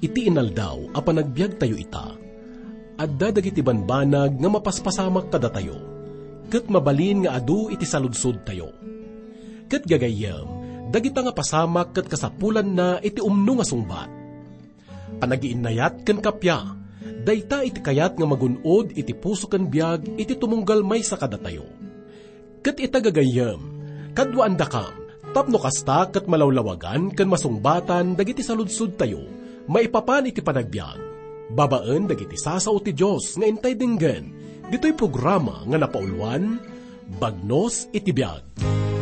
iti inaldaw a panagbiag tayo ita. At dadagiti banbanag nga mapaspasamak kada tayo, ket mabalin nga adu iti saludsod tayo. Ket gagayem, dagita nga pasamak ket kasapulan na iti umno nga sungbat. Panagiinnayat ken kapya, dayta iti kayat nga magunod iti puso ken biag iti tumunggal may sa kada tayo. Ket ita gagayem, kadwaan dakam, tapno kasta ket malawlawagan ken masungbatan dagiti saludsod tayo, maipapan iti panagbiag. Babaen dagiti sasao ti Dios nga intay dinggen, ditoy programa nga napaulwan, Bagnos iti Biag.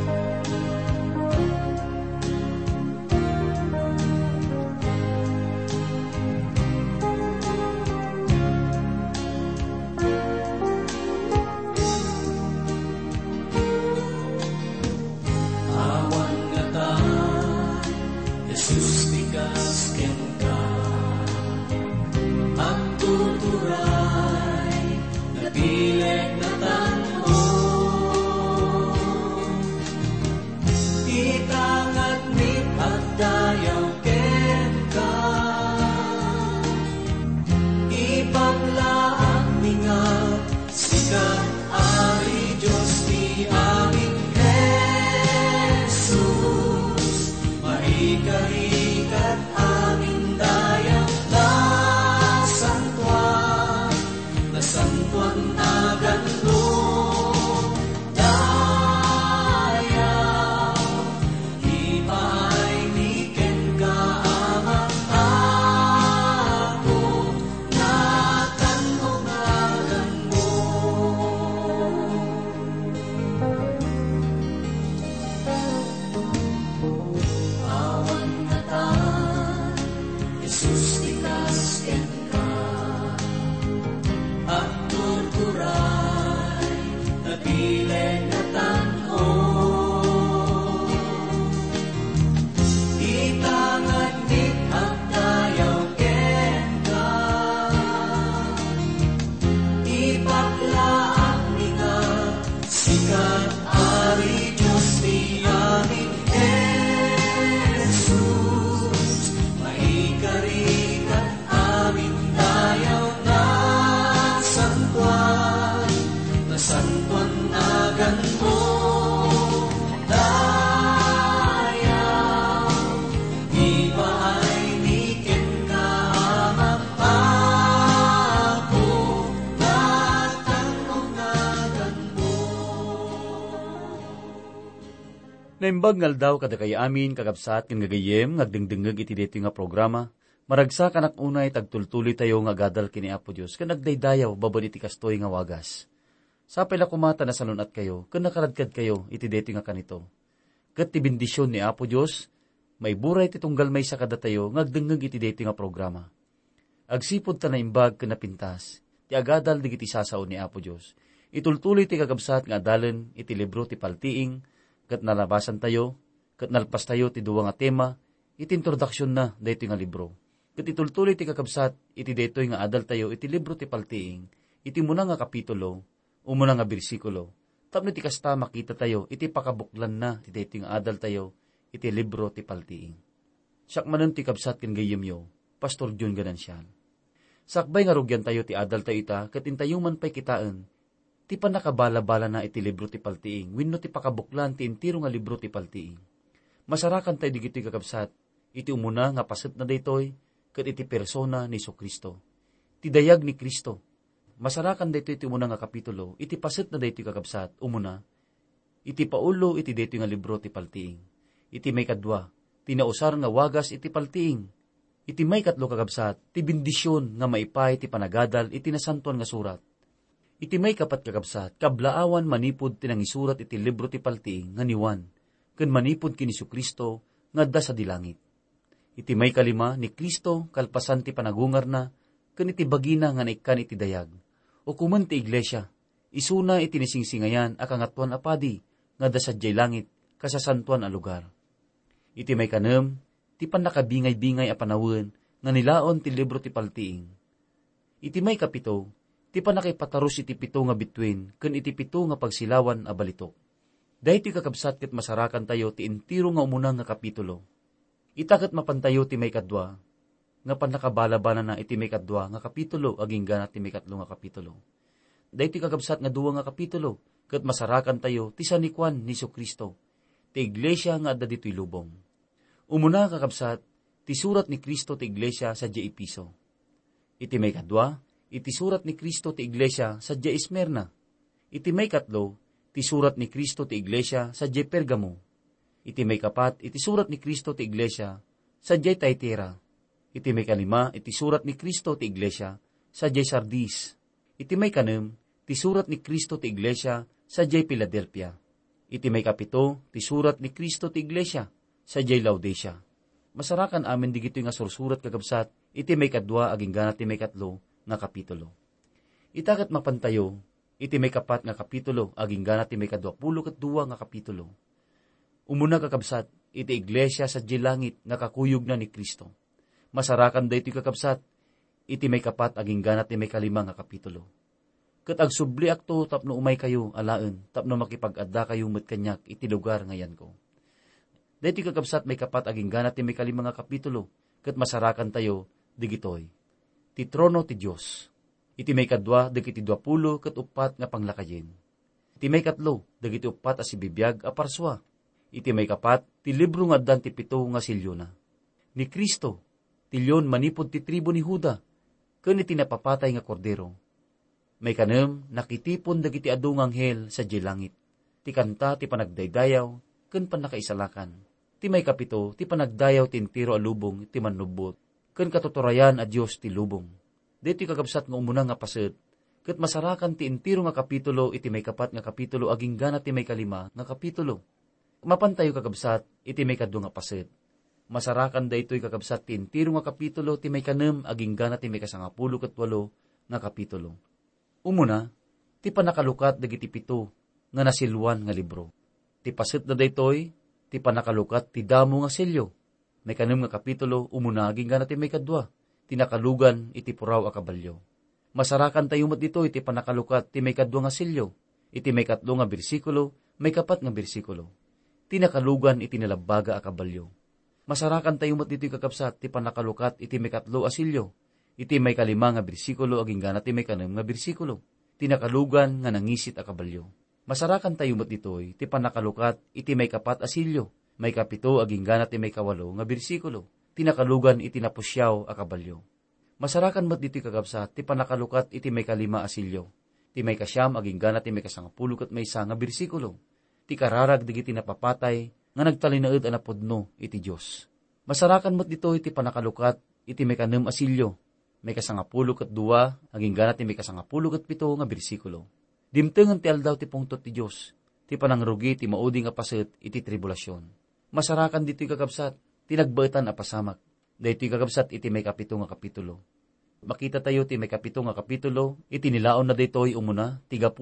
Naimbag ngal daw kada kay amin kagabsat ken gagayem ngagdingdingeg iti dito nga programa. Maragsa kanak unay tagtultuloy tayo nga gadal kini Apo Dios ken nagdaydayaw baban iti kastoy nga wagas. Sapay la kumata na salunat kayo ken nakaradkad kayo iti dito nga kanito. Ket ti bendisyon ni Apo Dios may buray ti tunggal may sa kada tayo ngagdingeg iti dito nga programa. Agsipod ta na imbag ken napintas ti agadal digiti sasaon ni Apo Dios. Itultuloy ti kagabsat nga adalen iti libro ti Paltiing. Kat nalabasan tayo, kat nalpas tayo ti duwa nga tema, iti introduksyon na dayto nga libro. Kat itultuloy ti kakabsat, iti dayto nga adal tayo, iti libro ti Paltiing, iti muna nga kapitulo, umuna nga bersikulo. Tapno ti kasta makita tayo, iti pakabuklan na, iti dayto nga adal tayo, iti libro ti Paltiing. Siak manon ti kabsat ken gayem yo, Pastor John Ganancial. Sakbay nga rugyan tayo ti adal tayo ita, kat intayo man pa'y kitaan, ti panakabala-bala na iti libro ti Paltiing, wenno ti pakabuklan ti intiro nga libro ti Paltiing. Masarakan tayo digiti kakabsat, iti umuna nga paset na daytoy, ket iti persona ni Jesucristo. Ti dayag ni Kristo. Masarakan daytoy iti umuna nga kapitulo, iti paset na daytoy kakabsat, umuna, iti paulo iti daytoy nga libro ti Paltiing. Iti may kadwa, tinausar nga wagas iti Paltiing. Iti may katlo kakabsat, ti bendisyon nga maipay ti panagadal iti nasantuan nga surat. Iti may kapat kakabsat, kablaawan manipod tinangisurat iti libro ti Paltiing nga ni Juan, ken manipod kini Jesucristo nga adda sa dilangit. Iti may kalima ni Kristo kalpasan ti panagungar na, ken iti bagina nga naikan iti dayag. O kuman ti iglesia, isuna iti nisingsingayan akangatuan apadi, nga adda sa jay langit, kasasantuan a lugar. Iti may kanem, ti panakabingay-bingay a panawin, nga nilaon ti libro ti Paltiing. Iti may kapito, ti panakipataros iti pito nga bitwin, ken iti pito nga pagsilawan a balitok. Dahiti kakabsat ket masarakan tayo ti intiro nga umunang nga kapitulo. Itaket mapantayo ti may kadwa, nga panakabalabana na iti may kadwa nga kapitulo aging gana ti may katlo nga kapitulo. Dahiti kakabsat nga duwa nga kapitulo, ket masarakan tayo ti sanikwan ni Kristo, ti iglesia nga adda dito'y lubong. Umuna kakabsat, ti surat ni Kristo ti iglesia sa Dya Episo. Iti may kadwa, iti surat ni Kristo ti iglesia sa Dya Esmerna. Iti may katlo, ti surat ni Kristo ti iglesia sa Dya Pergamo. Iti may kapat, iti surat ni Kristo ti iglesia sa Dya Thyatira. Iti may kalima, iti surat ni Kristo ti iglesia sa Dya Sardis. Iti may kanem, ti surat ni Kristo ti iglesia sa Dya Philadelphia. Iti may kapito, ti surat ni Kristo ti iglesia sa Dya Laodicea. Masarakan amin digito nga sursurat kakabsat, iti may kadwa aging gana ti may katlo nga kapitulo. Itakat mapantayo, iti may kapat nga kapitulo, aging gana ti may kadwapulo ket duwa nga kapitulo. Umuna kakabsat, iti iglesia sa langit nga kakuyog na ni Kristo. Masarakan da iti kakabsat, iti may kapat aging gana ti may kalima nga kapitulo. Ket agsubli akto tapno umay kayo alaen, tapno makipag-adda kayo met kanyak iti lugar ngayan ko. Da iti kakabsat may kapat aging gana ti may kalima nga kapitulo, ket masarakan tayo digitoy. Ti trono ti Dios. Iti may kadwa, dagiti 20 ket upat nga panglakayen. Iti may katlo, dagiti upat a sibibiyag a parswa. Iti may kapat, ti libro nga addan ti 7 nga silyo na. Ni Kristo, ti leon manipod ti tribo ni Juda, ken iti napapatay nga kordero. May kanem, nakitipon dagiti adu nga anghel sa Dya langit. Ti kanta ti panagdaydayaw, ken panakaisalakan. Ti may kapito, ti panagdayaw ti entero a lubong ti manubot, ken katuturayan a Dios ti lubong. Dito kakabsat nga umuna nga paset, ket masarakan ti entero nga kapitulo iti may kapat nga kapitulo aging gana ti may kalima nga kapitulo. Mapantayo kakabsat iti may kadwa nga paset. Masarakan da ito'y kakabsat ti entero nga kapitulo ti may kanem aging gana ti may kasangapulo ket 8 nga kapitulo. Umuna, ti panakalukat dagiti 7 nga nasilwan nga libro. Ti paset da daytoy, ti panakalukat ti damo nga selyo. May kanem nga kapitulo umuna aging gana ti may kadwa. Tinakalugan iti puraw a kabalyo. Masarakan tayo mat dito iti panakalukat ti may kadwa nga silyo. Iti may katlo nga bersikulo, may kapat nga bersikulo. Tinakalugan iti nalabaga a kabalyo. Masarakan tayo mat dito kakabsat ti panakalukat iti may katlo a silyo. Iti may kalima nga bersikulo aging gana ti may kanem nga bersikulo. Tinakalugan nga nangisit a kabalyo. Masarakan tayo mat dito ti panakalukat iti may kapat a silyo. May kapito aging gana ti may kawalo nga bersikulo. Tinakalugan iti napusyaw a kabalyo. Masarakan mat dito'y kakabsat, ti panakalukat iti may kalima asilyo. Ti may kasyam aging gana ti may kasangapulo ket maysa nga bersikulo. Ti kararag digiti napapatay, nga nagtalinaed a napudno iti Dios. Masarakan mat dito'y ti panakalukat iti may kanem asilyo. May kasangapulo ket 2, aging gana ti may kasangapulo ket 7 nga bersikulo. Dimtengen ti aldaw ti pungtot ti Dios, ti panangrugi ti maudi nga paset iti tribulasyon. Masarakan dito'y kakabsat, tinagbetan a pasamak. Dahito kakabsat iti may 7 nga kapitulo. Makita tayo ti may 7 nga kapitulo, iti nilaon na daytoy umuna,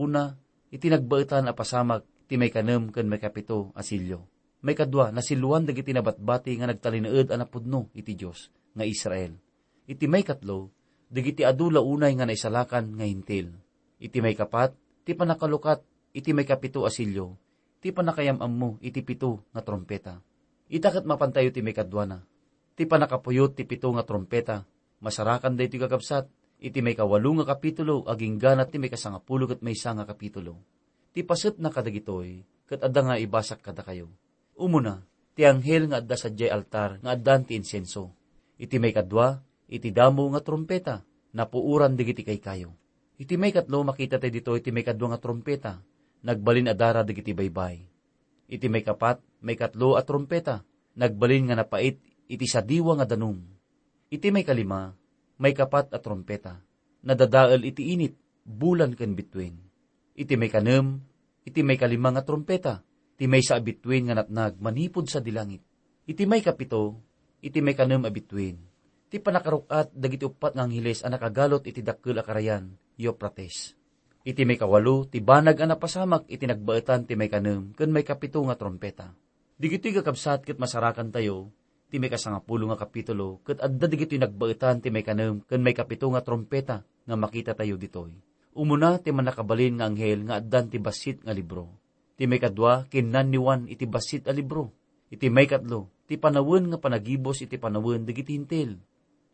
30, iti nagbetan a pasamak, ti may kanem ken may 7 asilyo. May kadwa, nasiluan dagiti nabatbati nga nagtalinaed a napudno iti Dios nga Israel. Iti may 4, dagiti adu launay nga naisalakan nga hintil. Iti may 4, ti panakalukat, iti may 7 asilyo, ti panakayamam mo, iti 7 nga trompeta. Itakat mapantayo ti may kadwa na. Ti panakapuyot ti 7 nga trompeta. Masarakan da iti kakabsat. Iti may 8 nga kapitulo aging ganat ti may kasangapulo ket maysa nga kapitulo. Ti paset na kadagitoy ket adda nga ibasak kada kayo. Umuna, ti anghel nga adda sa Dya altar nga addan ti insenso. Iti may kadwa, iti damo nga trompeta. Napuuran digiti kay kayo. Iti may 4 makita tayo dito iti may 2 nga trompeta. Nagbalin adara digiti baybay. Iti may 4, may 4 a trompeta, nagbalin nga napait, iti sadiwa nga danum. Iti may 5, may 4 a trompeta, nadadael iti init, bulan ken bituin. Iti may 6, iti may 5 nga trompeta, iti may sa bituin nga natnag, manipod sa dilangit. Iti may 7, iti may 6 a bituin. Ti panakarukat, dagiti upat nga angheles a nakagalot iti dakkel a karayan, Euphrates. Iti may 8, ti banag a napasamak, iti nagbaetan ti may 6, ken may 7 nga trompeta. Digito'y kakabsat ket masarakan tayo, ti may kasangapulo nga kapitulo, ket adda digito'y nagbaetan ti may 6, ken may 7 nga trompeta, nga makita tayo ditoy. Umuna ti manakabalin nga anghel nga addan ti basit nga libro. Ti may 2, kinnan ni Juan iti basit a libro. Iti may 3, ti panawon nga panagibos iti panawon digiti hintil.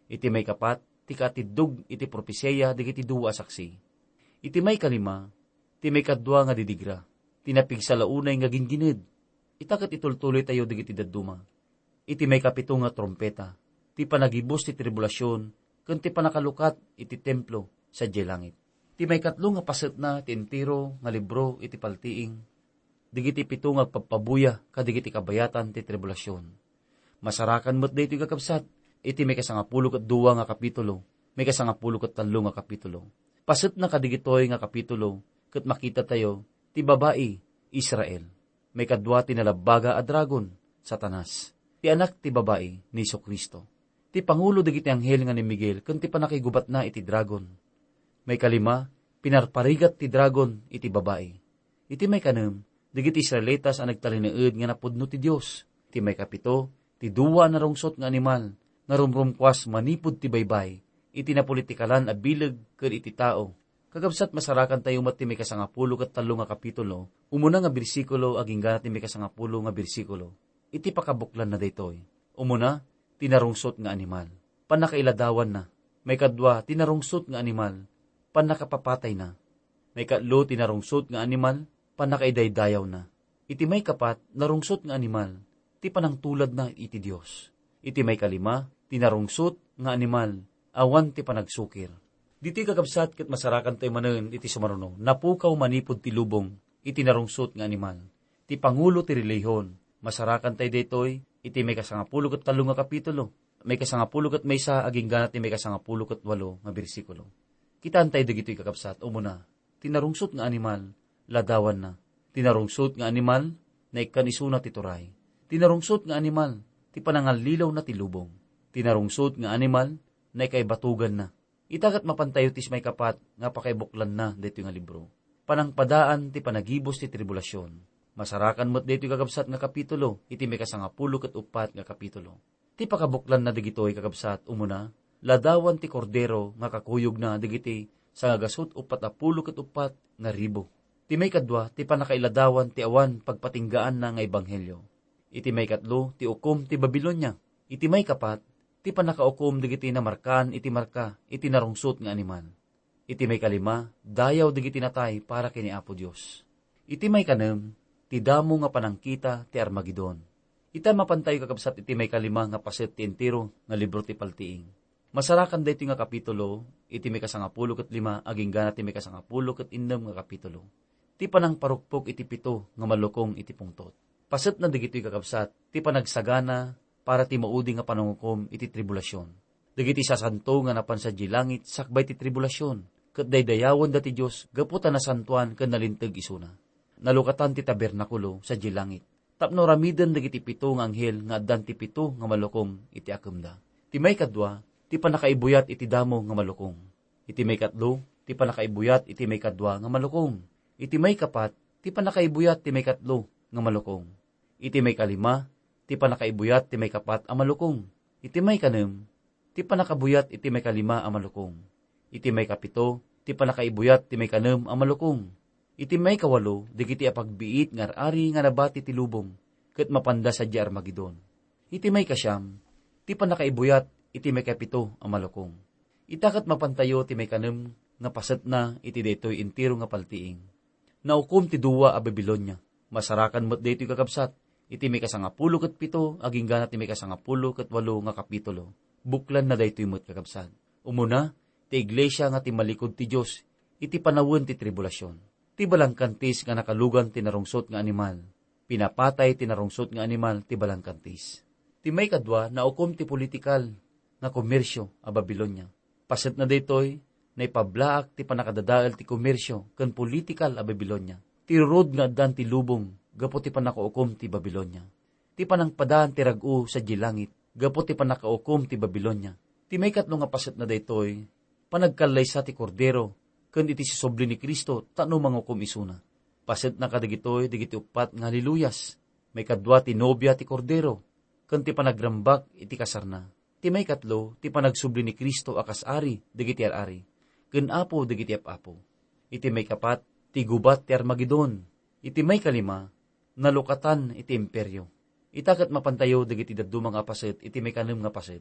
Iti may kapat, ti kaatidog iti propesya digiti duwa saksi. Iti may kalima, ti may kadwa nga didigra, tinapig sa launay nga ginginid. Itakat itultuloy tayo digiti dadduma. Iti may kapito nga trompeta, ti panagibos ti tribulasyon, ken ti panakalukat iti templo sa langit. Ti may katlo nga paset na ti entero nga libro iti paltiing, digiti pito nga pagpabuya kadigiti kabayatan ti tribulasyon. Masarakan mo't dito kakabsat, iti may kasangapulo kat duwa nga kapitulo, may kasangapulo kat talo nga kapitulo. Paset na kadigitoy nga kapitulo, kat makita tayo, ti babae, Israel. May kadwa ti nalabaga a dragon, Satanas. Ti anak ti babae, ni Kristo. Ti pangulo digiti anghel nga ni Miguel, kan ti panakigubat na iti dragon. May kalima, pinarparigat ti dragon iti babae. Iti may kanam, digiti Israelitas ang nagtalinaed nga napudno ti Diyos. Iti may kapito, ti duwa na rungsot nga animal, nga rumrumkwas manipod ti baybay, iti napolitikalan a bilag ken iti tao. Kagabsat masarakan tayo mat ti may kasangapulo kat talo nga kapitulo, umuna nga bersikulo aging ganat ti may kasangapulo nga bersikulo. Iti pakabuklan na daytoy. Umuna, tinarungsot nga animal, panakailadawan na. May kadwa, tinarungsot nga animal, panakapapatay na. May katlo, tinarungsot nga animal, panakaidaydayaw na. Iti may kapat, narungsot nga animal, ti panangtulad na iti Dios. Iti may kalima, tinarungsot nga animal, awan ti panagsukir. Diti kakabsat ket masarakan tayo manen iti sumaruno, napukaw manipod ti lubong, iti narungsot nga animal. Ti pangulo ti relihon, masarakan tayo detoy, iti may kasangapulo ket talo nga kapitulo, may kasangapulo ket maysa aging ganat ti may kasangapulo ket walo nga bersikulo. Kitaan tayo digitoy kakabsat, umuna, tinarungsot nga animal, ladawan na. Tinarungsot nga animal, na ikanisuna ti turay. Tinarungsot nga animal, ti panangalilaw na ti lubong. Tinarungsot nga animal, na ikaibatugan na. Itakat mapantayo tis may kapat, nga pakaibuklan na dito nga libro. Panangpadaan ti panagibos ti tribulasyon. Masarakan mo't dito kakabsat nga kapitulo, iti may kasangapulo ket upat nga kapitulo. Ti pakabuklan na digitoy kakabsat, umuna, ladawan ti kordero nga kakuyog na digiti sa ngagasot upat apulo ket upat nga ribo. Ti may kadwa, ti panakailadawan ti awan pagpatinggaan na nga ebanghelyo. Iti may katlo, ti ukom ti Babilonia. Iti may kapat, ti panakaukom digiti na markan, iti marka, iti narungsot nga animal. Iti may kalima, dayaw digiti natay para kini Apo Dios. Iti may kanem, ti damo nga panangkita ti Armageddon. Ita mapantayo kakabsat iti may kalima nga paset ti entero nga libro ti paltiing. Masarakan dito nga kapitulo, iti may kasangapulo ket lima, aging gana ti may kasangapulo ket innem nga kapitulo. Ti panang parukpok iti pito nga malukong iti pungtot. Paset na digiti kakabsat, ti panagsagana para ti maudi nga panangukom iti tribulasyon. Digiti sasanto nga napan sa langit, sakbay ti tribulasyon, ket daydayawon dati Dios, gaputan na santuan ken nalinteg isuna. Nalukatan ti tabernakulo sa langit. Tapno ramiden digiti pito nga anghel nga addan ti pito nga malukong iti akemda. Ti may kadwa, ti panakaibuyat iti damo nga malukong. Iti may katlo, ti panakaibuyat iti may kadwa nga malukong. Iti may kapat, ti panakaibuyat ti may katlo nga malukong. Iti may kalima, ti panakaibuyat ti may kapat a malukong. Iti may kanem, ti panakabuyat iti may kalima a malukong. Iti may kapito, ti panakaibuyat ti may kanem a malukong. Iti may kawalo, digiti apagbiit nga ari nga nabati ti lubong, ket mapanda sa di Armageddon. Iti may kasyam, ti panakaibuyat iti may kapito a malukong. Itakat mapantayo ti may kanem nga paset na iti detoy entero nga paltiing. Naukom ti duwa a Babilonia, masarakan mo't detoy kakabsat, iti may kasangapulo ket pito, aging ganat ti may kasangapulo ket walo nga kapitulo. Buklan na daytoy mo't kakabsat. Umuna, ti iglesia nga ti malikod ti Dios, iti panawon ti tribulasyon. Ti balangkantis nga nakalugan ti narungsot nga animal. Pinapatay ti narungsot nga animal ti balangkantis. Ti may kadwa, naukom ti politikal nga komersyo a Babilonia. Paset na daytoy, na ipablaak ti panakadadael ti komersyo ken politikal a Babilonia. Ti rurod nga addan ti lubong, gapo ti panakaukom ti Babilonia. Ti panangpadaan ti rag-u sa langit, gapo ti panakaukom ti Babilonia. Ti may katlo nga paset na daytoy, panagkalaysa ti kordero, ken iti sisobli ni Kristo, tano mangukom isuna. Paset na kadigitoy, digiti upat nga haliluyas. May kadwa ti nobya ti kordero, ken ti panagrambak iti kasarna. Ti may katlo, ti panagsubli ni Kristo akas ari, digiti ari. Ken apo, digiti apo. Iti may kapat, ti gubat ti Armageddon. Iti may kalima, nalukatan iti imperyo. Itakat mapantayo digiti dadumang apaset, iti may kanem nga paset.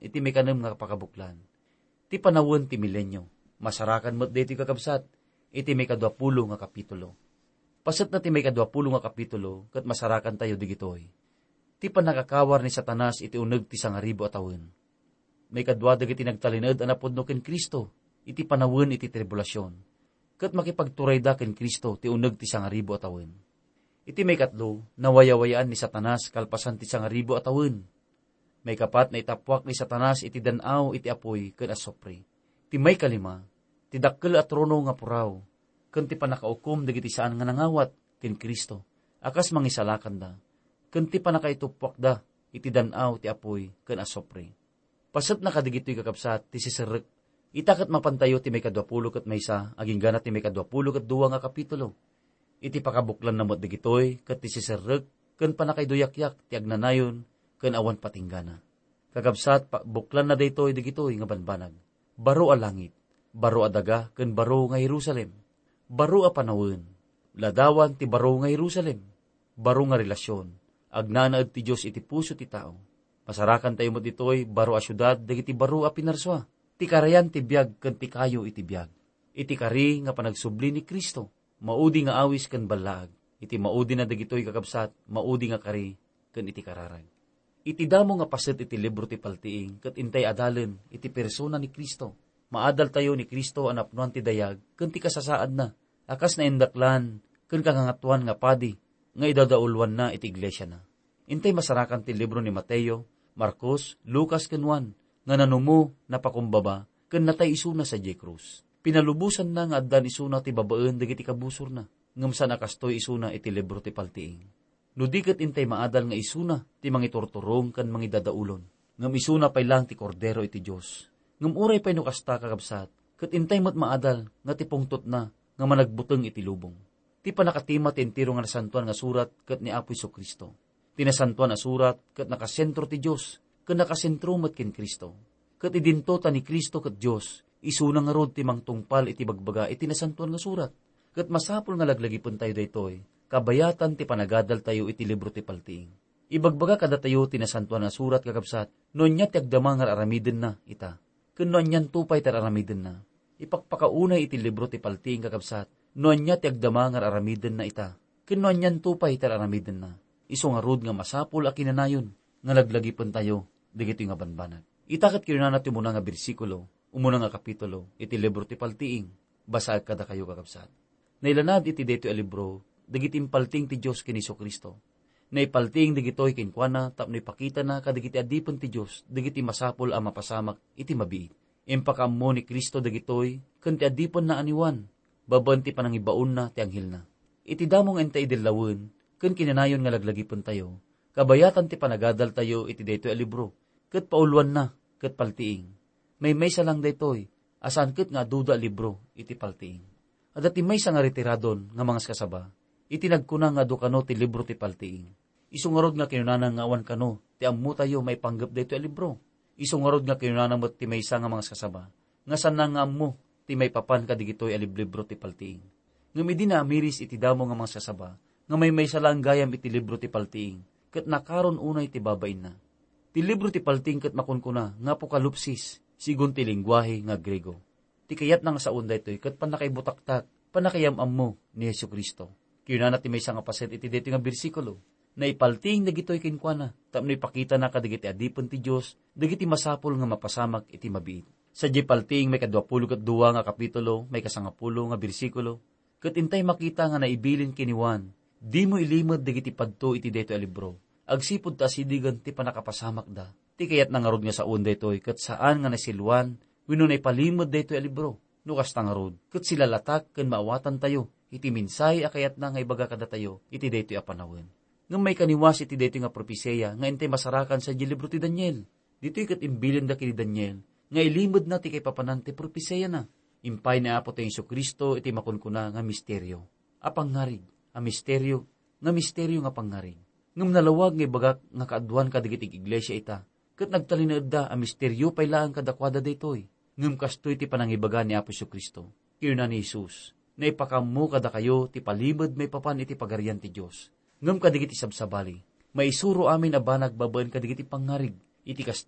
iti may kanam nga pakabuklan. Ti panawon ti milenyo, masarakan mo't dito kakabsat, iti may 20 nga kapitulo. Pasat na ti may 20 nga kapitulo, kat masarakan tayo digitoy. Ti panakakawar ni Satanas iti uneg ti 1,000 a tawen. May kadwa dagiti nagtalined anapudno ken Kristo, iti panawon iti tribulasyon. Kat makipagturay da ken Kristo ti uneg ti 1,000 a tawen. Iti may 3, nawayawayaan ni Satanas kalpasan ti 1,000 a tawen. May 4 na itapwak ni Satanas iti danaw iti apoy ken asopre. Ti may 5, ti dakkel a trono nga puraw, ken ti panakaukom dagiti saan nga nangawat ken Kristo, akas mangisalakan da, ken ti panakaitupwak da iti danaw ti apoy ken asopre. Pasat na kadigitoy kakabsat ti siserek, itakat mapantayo ti may 20 ket maysa, aging gana ti may 22 nga kapitulo. Iti pakabuklan na mo't digitoy, ket ti siserek, ken panakaidoyak-yak ti agnanayon, ken awan patinggana. Kakabsat, buklan na daytoy digitoy nga banbanag. Baro a langit, baro a daga, ken baro nga Jerusalem. Baro a panawon, ladawan ti baro nga Jerusalem. Baro nga relasyon, agnanaed ti Dios iti puso ti tao. Masarakan tayo mo ditoy, baro a syudad, dagiti baro a pinarswa. Ti karayan ti biag, ken ti kayo iti biag. Iti kari nga panagsubli ni Kristo, maudi nga awis ken balag. Iti maudi na dagitoy kakabsat, maudi nga kari, ken iti kararag. Iti damo nga paset iti libro ti paltiing, ket intay adalen iti persona ni Kristo. Maadal tayo ni Kristo anapnuan ti dayag, ken ti kasasaad na, akas na indaklan, ken kangangatuan nga padi, nga idadaulwan na iti iglesia na. Intay masarakan ti libro ni Mateo, Marcos, Lucas ken Juan, nga nanumo napakumbaba, ken natay isuna sa Cruz. Pinalubusan na nga addan isuna ti babaen dagiti kabusor na, ngem sana kastoy isuna iti libro ti paltiing. No diket intay maadal nga isuna, ti mangiturturong kan mangidadaulon. Ngam isuna pay lang ti kordero iti Diyos. Ngam uray pay no kasta kakabsat, ket intay mat maadal nga ti pungtot na, nga managbuteng iti lubong. Ti panakatima ti entiro nga nasantuan nga surat, ket ni Apo Jesu-Kristo. Ti nasantuan nga surat, ket nakasentro ti Diyos, ket nakasentro mat ken Kristo. Ket idinto ta ni Kristo ket Diyos, isuna nga rod ti mangtungpal iti bagbaga iti nasantuan nga surat. Ket masapul nga laglagipon tayo daytoy, kabayatan ti panagadal tayo iti libro ti paltiing. Ibagbaga kada tayo tinasantuan na surat kakabsat, noon niya ti agdama nga aramiden na ita. Kun noon niyan tupay tar aramiden na. Ipakpakaunay iti libro ti paltiing kakabsat, noon niya ti agdama nga aramiden na ita. Kun noon niyan tupay tar aramiden na. Iso nga rod nga masapul a kinanayon, nga laglagipon tayo, digito nga banbanag. Itakat kayo na natin muna nga bersikulo, umuna nga kapitulo, iti libro ti paltiing, basaag kada kayo kakabsat. Nailanad iti deto a libro, dagiti impalting ti Diyos ken Jesu-Kristo. Naipalting digitoy kenkwana tapno ipakita na kadagiti adipon ti Diyos, dagiti masapol a mapasamak iti mabiit. Impakammo ni Kristo dagitoy ken ti adipon na aniwan, baban ti panangibaon na ti anghel na. Iti damong entay idilawon ken kinanayon nga laglagipon tayo. Kabayatan ti panagadal tayo iti daytoy a libro, ket paulwan na ket paltiing. May salang daytoy, asan ket nga duda libro iti paltiing. Adati may nga retiradon nga mga kasaba. Itinagkuna nga do kano ti libro ti paltiing. Isungarod nga kinunanang nga awan kano, ti ammo tayo may panggap dito a libro. Isungarod nga kinunanang mo ti maysa nga mga kasaba. Nga sana nga ammo, ti may papan kadigitoy a libro ti paltiing. Ngam idi na amiris iti damo nga mga kasaba, nga may salang gayam iti libro ti paltiing, ket nakaron unay ti babain na. Ti libro ti paltiing ket makunkuna, nga apokalupsis, sigun ti lingwahe nga Grego. Ti kayat nga sa unday toy, ket panakaibutaktak, panakayamam mo ni Jesu-Kristo. Kinana ti may nga paset iti dito nga bersikulo, na ipalting dagitoy kenkwana, tapno ipakita na kadagiti adipon ti Diyos, dagiti masapol nga mapasamak iti mabiit. Sa di palting may 22 nga kapitulo, may 10 nga bersikulo, ket intay makita nga naibilin kiniwan, di mo ilimod dagiti padto iti dito a libro, agsipod ta sidigan ti panakapasamak da, ti kayat nangarod nga sa unday toy, ket saan nga nasilwan, wino na ipalimod dito a libro, nukas tangarod, ket sila latak ken maawatan tayo, iti minsay akayat na nga ibaga kada tayo, iti daytoy a panawin. Ngam may kaniwas iti daytoy nga propesya, nga intay masarakan sa libro ti Daniel. Dito'y kat imbilin da kini Daniel, nga ilimod na ti kay papanan ti propesya na. Impay na Apo ti Jesu-Kristo iti makunkuna nga misteryo. Apangarig, a misteryo, nga pangarig. Ngam nalawag nga ibagak nga kaadwan kadigit iglesia ita, kat nagtalinaed da a misteryo pay laang kadakwada daytoy. Ngam kastoy ti panangibaga ni Apo Jesu-Kristo. Kirna ni Jesus, na ipakammo kada kayo ti palibad may papan iti pagarian ti Diyos. Ngam kadigiti sabsabali, maisuro amin a banag babaen kadigiti pangarig, iti kasta,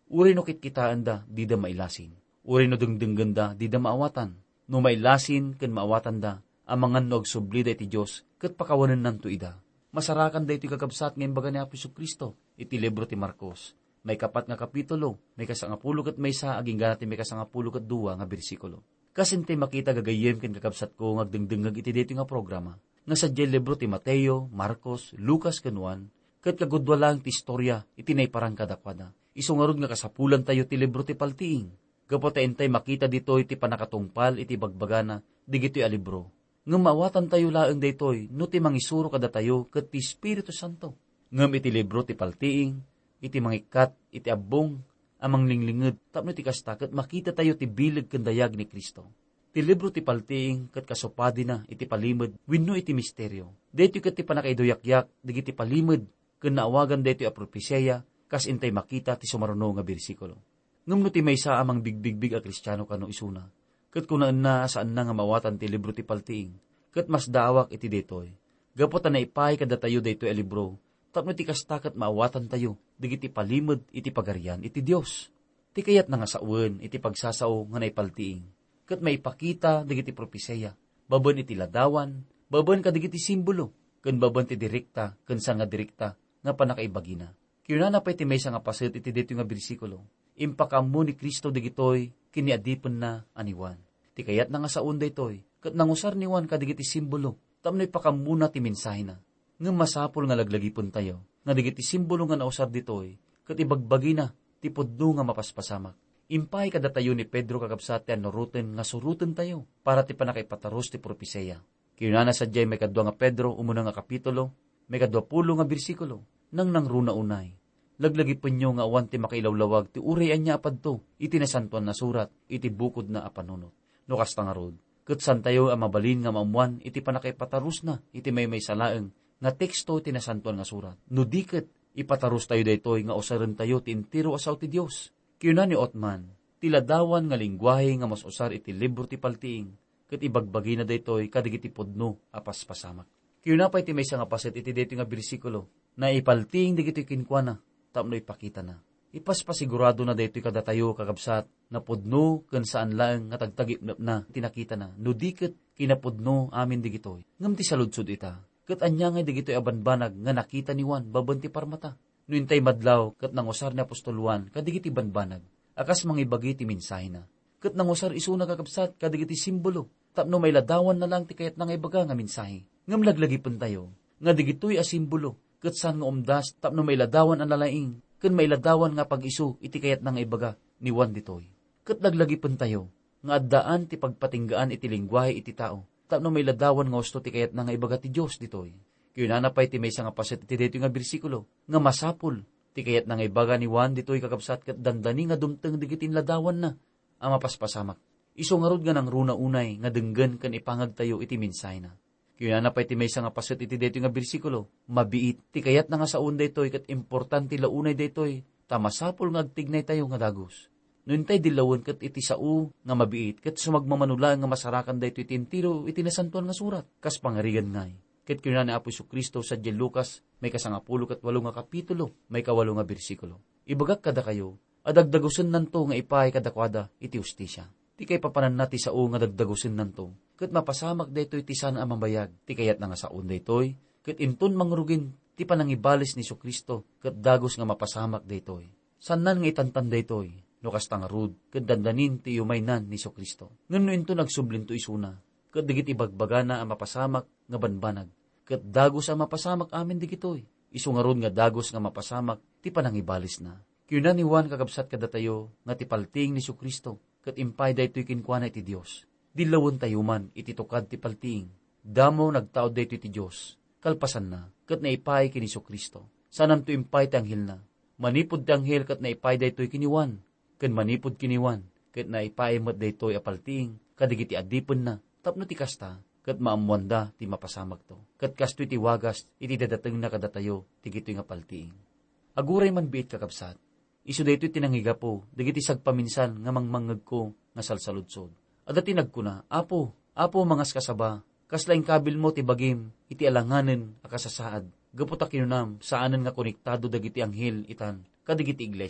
Uri no kitkitaan da, di da mailasin. Uri no dengdenggan da, di da maawatan. No mailasin, ken maawatan da, amangan no agsubli da iti Diyos, ket pakawanan nanto ida. Masarakan da iti kakabsat ngayon baga ni Apo Kristo, iti libro ti Marcos. May kapat nga kapitulo, may kasangapulo ket may sa, aging ganati may kasangapulo ket duwa nga bersikulo. Kasintay makita gagayem ken kakabsat ko ngagdengdengag iti dito nga programa, nga sa libro ti Mateo, Marcos, Lucas ken Juan, ket kagudwa lang ti istorya, iti naiparang kadakwada. Isungarod nga kasapulan tayo ti libro ti Paltiing. Gapo entay makita dito iti panakatungpal iti bagbagana, digito'y alibro. Ngem maawatan tayo laeng daytoy, no ti mangisuro kada tayo, ket ti Espiritu Santo. Ngem iti libro ti Paltiing, iti mangikat, iti abbong, amang linglinged, tapno ti kasta, ket makita tayo ti bileg ken dayag ni Kristo. Ti libro ti Paltiing, ket kasupadi na, iti palimed, wenno iti misteryo. Daytoy ket ti panakaidoyak-yak, digiti palimed, ken naawagan daytoy a propesya, kas intay makita ti sumaruno nga bersikulo. Ngem no ti maysa amang bigbigbig a Kristiyano kano isuna, ket kunaan na saan na nga mawatan ti libro ti Paltiing, ket mas dawak iti daytoy. Gapo ta naipay kada tayo daytoy a libro, tapno ti kasta ket maawatan tayo, digiti palimed iti pagarian iti Dios. Ti kayat na nga sauen iti pagsasao nga naipaltiing, ket maipakita digiti propesya, baben iti ladawan, baben kadigiti simbolo, ken baben ti direkta, ken sa nga direkta, nga panakaibagina. Kinana pa iti maysa nga paset iti dito nga bersikulo, impakamu ni Kristo digitoy, kiniadipon na aniwan. Ti kayat na nga saun daytoy, ket nangusar ni Juan kadigiti simbolo, tapno ipakamu na ti mensahe na. Ngem masapol nga laglagipon tayo, nga digiti simbolo nga nausar ditoy, ket ibagbagi na, ti pudno nga mapaspasamak. Impay kada tayo ni Pedro kakabsat ti anuruten nga suruten tayo, para ti panakaipataros ti propesya. Kinana sadyay may kadwa nga Pedro, umuna nga kapitulo, may 20 nga bersikulo, nang nangruna unay. Laglagipon nyo nga awan ti makailawlawag, ti urayan niya apadto, iti nasantuan na surat, iti bukod na apanunot. No kasta nga rod, ket san tayo ang mabalin nga maamuan, iti panakaipataros na, iti may salaeng, nga teksto iti nasantuan nga surat. No diket, ipataros tayo daytoy nga usaren tayo ti intiro asaw ti Dios. Kiyuna ni Otman, tiladawan nga lingwahe nga mas usar iti libro ti Paltiing, ket ibagbagi na daytoy kadigiti pudno apaspasamak. Kiyuna pa iti maysa nga paset iti daytoy nga bersikulo, na ipaltiing digiti kinkwana, tapno ipakita na. Ipaspasigurado na daytoy kada tayo kakabsat, na pudno ken saan laeng nga tagtagipnep na tinakita na, no diket kinapudno amin digitoy. Ngem ti saludsod ita, ket anya nga digitoy abanbanag nga nakita ni Juan baben ti parmata. No intay madlaw ket nangusar ni Apostol Juan kadigiti banbanag, akas mangibagi ti mensahe na. Ket nangusar isuna kakabsat kadigiti simbolo, tapno may ladawan na lang ti kayat na nga ibaga nga mensahe. Ngem laglagipon tayo, nga digitoy a simbolo, ket saan nga umdas, tapno may ladawan ang lalaing, ken may ladawan nga pag-isu, iti kayat na nga ibaga, ni Juan ditoy. Ket laglagipon tayo, nga addaan ti pagpatinggaan iti lingwahe iti tao, tapno may ladawan nga gusto ti kayat na nga ibaga ti Diyos ditoy. Kiyunana pa iti maysa nga paset iti dito nga bersikulo, nga masapul, ti kayat na nga ibaga ni Juan ditoy kakabsat ket dandani nga dumteng digitin ladawan na, ang mapaspasamak. Isu nga rod nga nang runa unay, nga denggen ken ipangag tayo iti mensahe na. Kiyunana pa iti maysa nga paset iti dito nga bersikulo, mabiit, ti kayat na nga saun daytoy ket importante launay daytoy, ta masapul nga agtignay tayo nga dagos. Nuintay dilawen ket iti sao nga mabiit, ket sumagmamanulaan nga masarakan daytoy iti intiro iti nasantuan nga surat, kas pangarigan ngay. Ket kinuna ni Apo Kristo sa Lucas, may 18 nga kapitulo, may 8 nga bersikulo. Ibagak kada kayo, adagdagusen nanto nga ipay kadakwada iti ustisya. Ti kay papanan na ti sao nga dagdagusen nanto, ket mapasamak daytoy ti sana amambayag, ti kayat na nga saon daytoy, ket inton mangrugin ti panangibalis ni Kristo, ket dagos nga mapasamak daytoy. Sannan nga itantan daytoy, no kasta nga rud, ket dandanin ti yumaynan ni Kristo. Ngano into nagsublinto isuna, ket digit ibagbagana ang mapasamak nga banbanag, ket dagos ang mapasamak amin digitoy. Isu nga rod nga dagos nga mapasamak ti panangibalis na. Kiyuna ni Juan kakabsat kada tayo nga ti paltiing ni Kristo, ket impay daytoy kinkwana iti Dios. Dilawon tayo man iti tukad ti paltiing. Damo nagtaod daytoy ti Dios. Kalpasan na, ket naipay kini Kristo. Sanam to impay ti anghel na. Manipod ti anghel ket naipay daytoy kini Juan. Ken manipod kini Juan, ket naipay met daytoy a paltiing, kadigiti adipon na. Tapno ti kasta, ket maamuanda ti mapasamag to. Ket kastoy ti wagas, iti dadateng na kadatayo, ti gitoy nga paltiing. Aguray man biit kakabsat, isu daytoy tinanghiga po, digiti sagpaminsan nga mangmangag ko nga salsaludsod. Adati nagkuna, Apo mangas kasaba, kaslaing kabil mo ti bagim, iti alanganen akasasaad. Gaputa kinunam, saanen nga konektado dagiti anghel itan, kadigiti iglesia.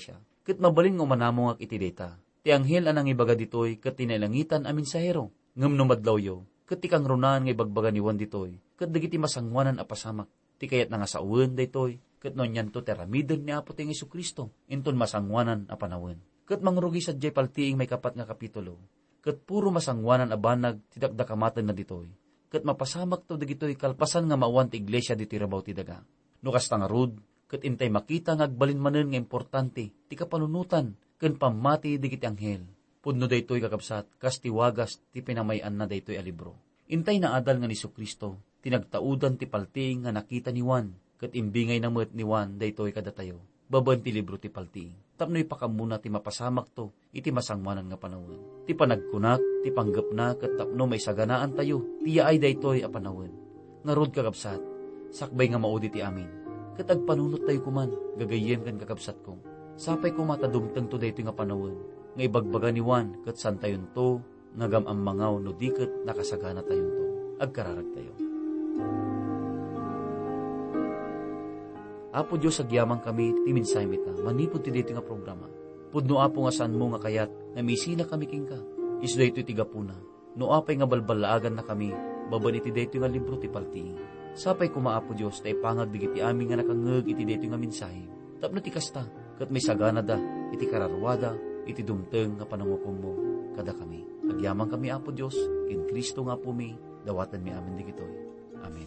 ket mabalin nga manamo nga iti data. Ti anghel anang ibaga ditoy, ket tinailangitan amin sa hero. Ngem no madlawyo, ket ti kang runan nga ibagbaga ni Juan ditoy, ket dagiti masangwanan a pasamak. Ti kayat nga sawen daytoy, ket no nyanto teramiden ni Apo ting Jesucristo, inton masangwanan a panawin. Ket mangrugi sadyay paltiing may kapat nga kapitulo, ket puro masangwanan a banag ti dakdakamatan na ditoy. Ket mapasamak to dagitoy kalpasan nga maawan ti iglesia ditoy rabaw ti daga. No kasta nga rod, ket intay makita nga agbalin manen nga importante ti kapanunutan ken pamati digiti anghel. Pudno daytoy kakabsat kas ti wagas ti pinamayan na daytoy a libro. Intay na adal nga ni Jesucristo, tinagtaudan ti paltiing nga nakita ni Juan, ket imbingay na met ni Juan daytoy kadatayo. Baban ti libro ti paltiing. Tapno ipakamuna ti mapasamak to, iti masangwanan nga panawin. Ti panagkunak, ti panggapna, ket tapno may saganaan tayo, tiya ay daytoy a panawin. Ngarod kakabsat, sakbay nga maudi ti amin. Ket agpanunot tayo kuman, gagayem kan kakabsat ko. Sapay ko matadumteng to daytoy nga panawin, nga ibagbaga ni Juan, ket san tayon to, ngagam ang mangaw no diket nakasagana tayon to. Agkararag tayo. Apo Diyos, agyamang kami, timinsay mita, manipod ti dito nga programa. Pudno apo nga saan mo nga kayat, nga misina kami king ka. Isu dito tigapuna, no apay nga balbalaagan na kami, baban iti dito nga libro ti paltiing. Sapay kumaapo Diyos, tayo pangag digiti amin nga nakangag iti dito nga mensahe. Tapno ti kasta, kat may sagana da, iti kararwada, iti dumteng nga panangukom mo, kada kami. Agyamang kami apo Diyos, kin Kristo nga po mi, dawatan mi amin digitoy. Amen.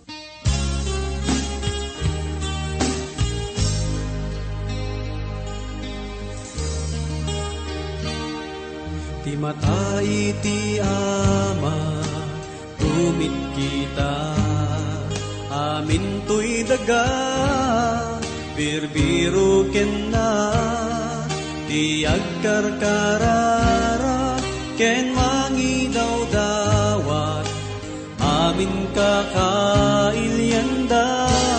Ti matay ti Ama, tumit kita, amin to'y daga, birbiro ken na, ti agkarkarara, ken mangidaw-dawat, amin kakailyanda,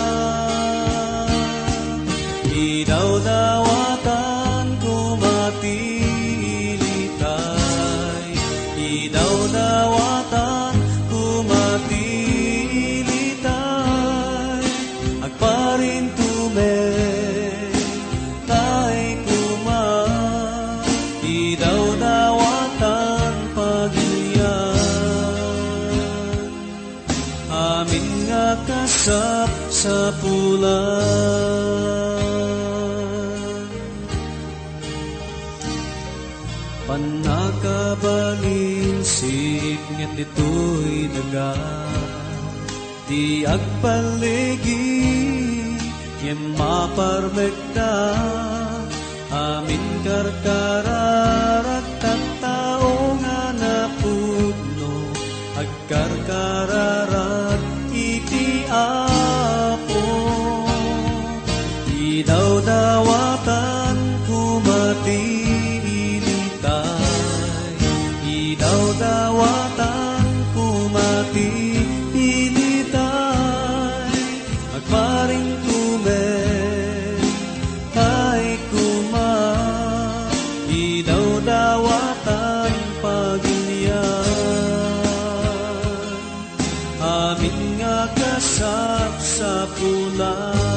idaw-dawatan kumati, dawatan kumatilitay agparin tume tay kuma idawdawatan pagilian amin nga kasap sa pulan panakabalin siknget ito'y daga ti agpaligi yem maparmekta amin karkararat tattao nga napudno agkarkararat iti Apo idawdawatan kumati dawatan kumati ilitay agparing tume tay kuma idawdawatan pagilian amin nga kasap sa pulan